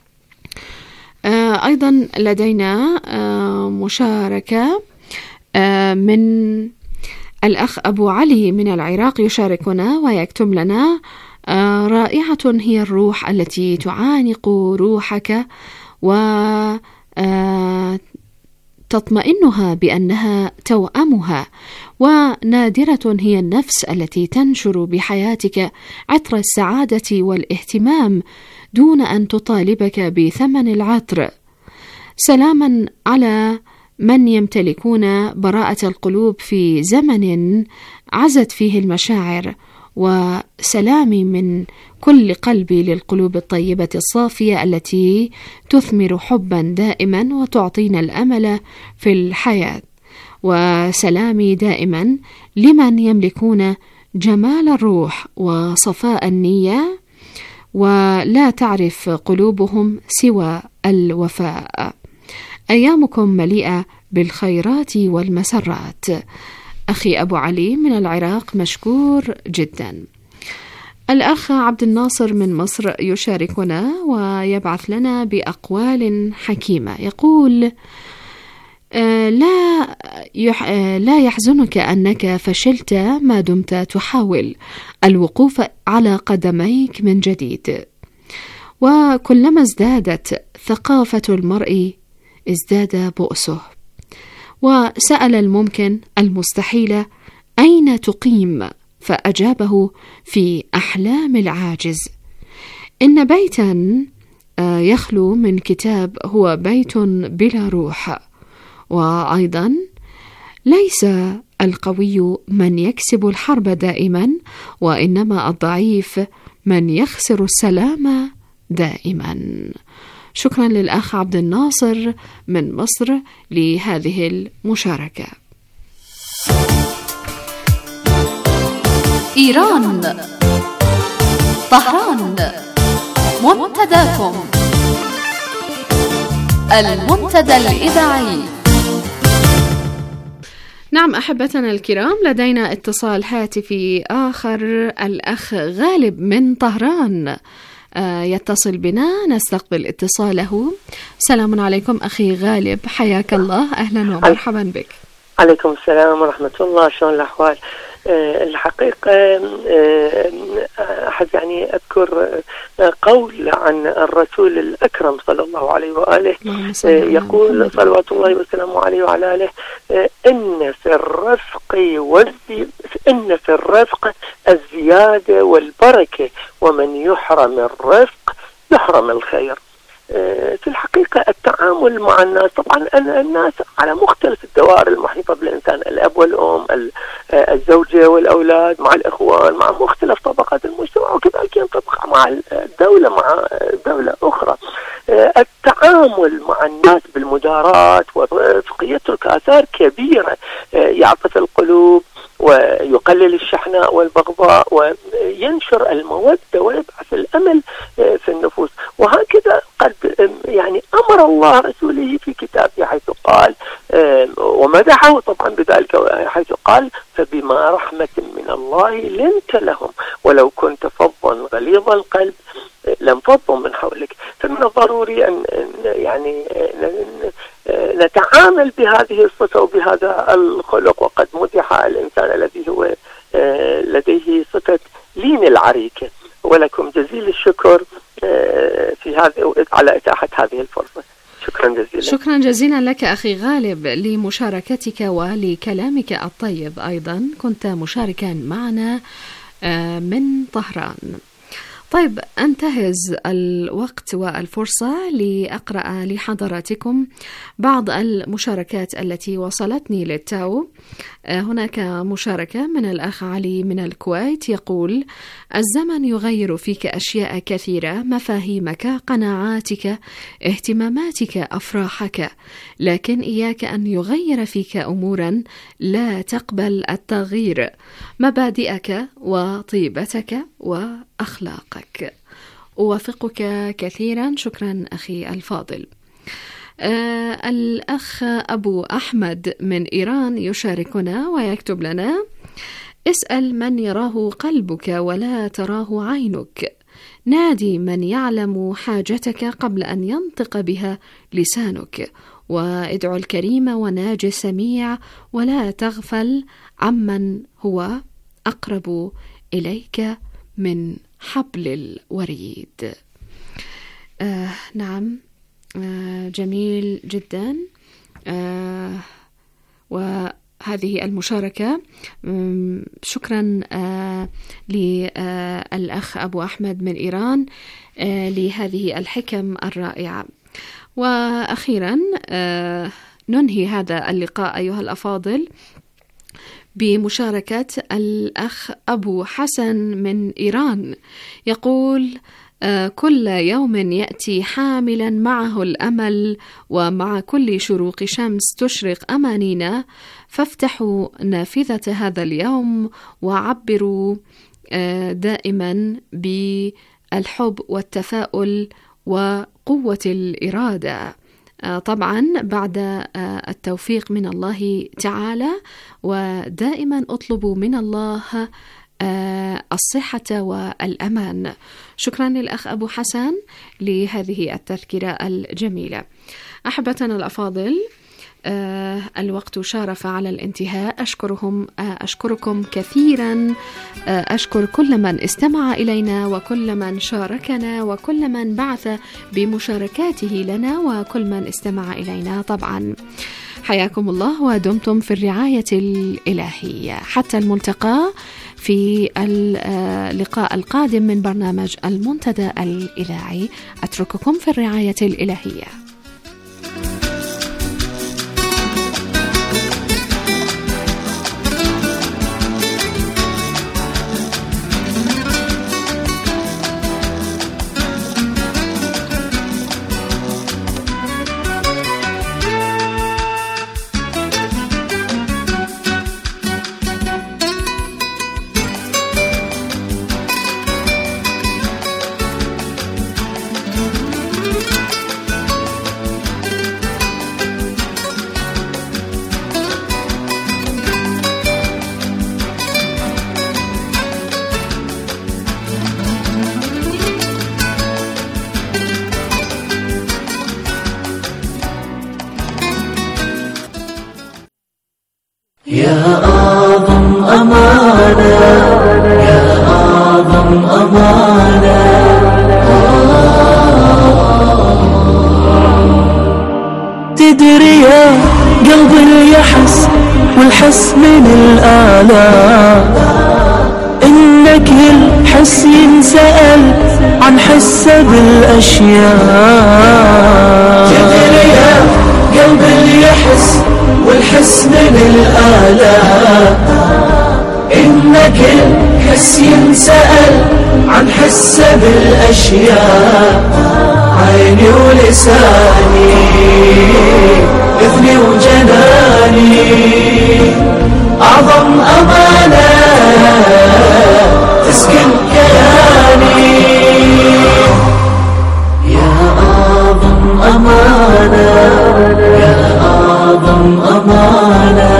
آه أيضا لدينا آه مشاركة آه من الأخ أبو علي من العراق يشاركنا ويكتب لنا: آه رائعة هي الروح التي تعانق روحك، و آه تطمئنها بأنها توأمها، ونادرة هي النفس التي تنشر بحياتك عطر السعادة والاهتمام دون أن تطالبك بثمن العطر. سلاما على من يمتلكون براءة القلوب في زمن عزت فيه المشاعر، وسلامي من كل قلبي للقلوب الطيبة الصافية التي تثمر حبا دائما وتعطينا الأمل في الحياة. وسلامي دائما لمن يملكون جمال الروح وصفاء النية، ولا تعرف قلوبهم سوى الوفاء. أيامكم مليئة بالخيرات والمسرات. أخي أبو علي من العراق، مشكور جدا. الأخ عبد الناصر من مصر يشاركنا ويبعث لنا بأقوال حكيمة. يقول: آه لا, يح آه لا يحزنك أنك فشلت ما دمت تحاول الوقوف على قدميك من جديد، وكلما ازدادت ثقافة المرء ازداد بؤسه. وسأل الممكن المستحيل: أين تقيم؟ فأجابه: في أحلام العاجز. إن بيتا يخلو من كتاب هو بيت بلا روح. وأيضا: ليس القوي من يكسب الحرب دائما، وإنما الضعيف من يخسر السلام دائما. شكرا للأخ عبد الناصر من مصر لهذه المشاركة. إيران، طهران، منتداكم، المنتدى الإذاعي. نعم أحبتنا الكرام، لدينا اتصال هاتفي آخر. الأخ غالب من طهران يتصل بنا، نستقبل اتصاله. سلام عليكم أخي غالب، حياك الله، أهلا ومرحبا بك. عليكم السلام ورحمة الله، شلون الأحوال؟ أه الحقيقة أه أحب يعني أذكر أه قول عن الرسول الأكرم صلى الله عليه وآله، أه يقول صلوات الله وسلامه عليه وعلى آله: أه إن في الرزق والزي... إن في الرزق الزيادة والبركة، ومن يحرم الرزق يحرم الخير. في الحقيقة التعامل مع الناس، طبعا الناس على مختلف الدوائر المحيطة بالإنسان، الأب والأم، الزوجة والأولاد، مع الإخوان، مع مختلف طبقات المجتمع، وكذلك ينطبق مع الدولة مع دولة أخرى. التعامل مع الناس بالمداراة والرفق يترك آثار كبيرة، يعطف القلوب ويقلل الشحناء والبغضاء وينشر المودة ويبعث الأمل في النفوس. وهكذا قد يعني أمر الله رسوله في كتابه حيث قال ومدحه طبعا بذلك، حيث قال: فبما رحمة من الله لنت لهم ولو كنت فظا غليظ القلب لانفضوا من حولك. فمن الضروري أن يعني نتعامل بهذه الصفة وبهذا الخلق. وقد مدح الإنسان الذي هو لديه صفة لين العريكة. ولكم جزيل الشكر في هذا على إتاحة هذه الفرصة. شكرا جزيلا. شكرا جزيلا لك أخي غالب لمشاركتك ولكلامك الطيب. أيضا كنت مشاركا معنا من طهران. طيب، أنتهز الوقت والفرصة لأقرأ لحضراتكم بعض المشاركات التي وصلتني للتو. هناك مشاركة من الأخ علي من الكويت يقول: الزمن يغير فيك أشياء كثيرة، مفاهيمك، قناعاتك، اهتماماتك، أفراحك، لكن إياك أن يغير فيك أمورا لا تقبل التغيير، مبادئك وطيبتك وأخلاقك. أوافقك كثيرا. شكرا أخي الفاضل. آه الأخ أبو أحمد من إيران يشاركنا ويكتب لنا: اسأل من يراه قلبك ولا تراه عينك، نادي من يعلم حاجتك قبل أن ينطق بها لسانك، وادعو الكريم وناجي السميع، ولا تغفل عمن هو أقرب إليك من حبل الوريد. آه نعم، آه جميل جدا. آه وهذه المشاركة شكرا آه للأخ أبو أحمد من إيران آه لهذه الحكم الرائعة. وأخيرا آه ننهي هذا اللقاء أيها الأفاضل بمشاركة الأخ أبو حسن من إيران. يقول: كل يوم يأتي حاملا معه الأمل، ومع كل شروق شمس تشرق أمانينا، فافتحوا نافذة هذا اليوم وعبروا دائما بالحب والتفاؤل وقوة الإرادة. طبعا بعد التوفيق من الله تعالى، ودائما اطلبوا من الله الصحة والأمان. شكرا للأخ أبو حسن لهذه التذكرة الجميلة. أحبتنا الأفاضل، آه الوقت شارف على الانتهاء. أشكرهم آه أشكركم كثيرا. آه أشكر كل من استمع إلينا، وكل من شاركنا، وكل من بعث بمشاركاته لنا، وكل من استمع إلينا. طبعا حياكم الله ودمتم في الرعاية الإلهية. حتى الملتقى في اللقاء القادم من برنامج المنتدى الإذاعي، أترككم في الرعاية الإلهية. يا أعظم أمانة، يا أعظم أمانة، تدري يا قلبي اللي يحس والحس من الآلام، إنك الحس ينسأل عن حسه بالأشياء. تدري يا قلبي اللي يحس والحس من الآلام، إنك الحس ينسأل عن حسه بالأشياء. عيني ولساني، إذني وجناني، أعظم أمانة تسكن كياني. يا أعظم أمانة، يا أعظم أمانة،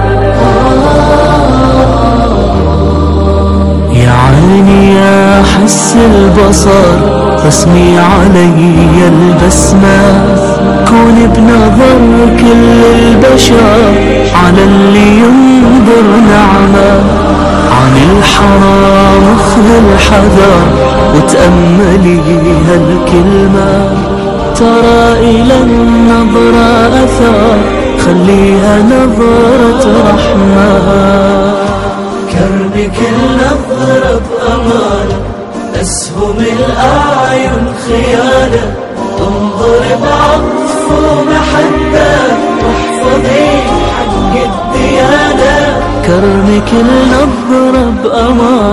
يا عيني يا حس البصر، رسمي علي البسمة، كوني بنظر كل البشر على اللي ينظر نعمة. عن الحرام خذ الحذر وتأملي هالكلمة، ترى إلى النظرة أثر خليها نظرة رحمة. كربك النظرة بأمانة، أسهم الأعين خيانة، انظر بعطف ومحبة واحفظي حق الديانة. كرمك النظرة بأمانة.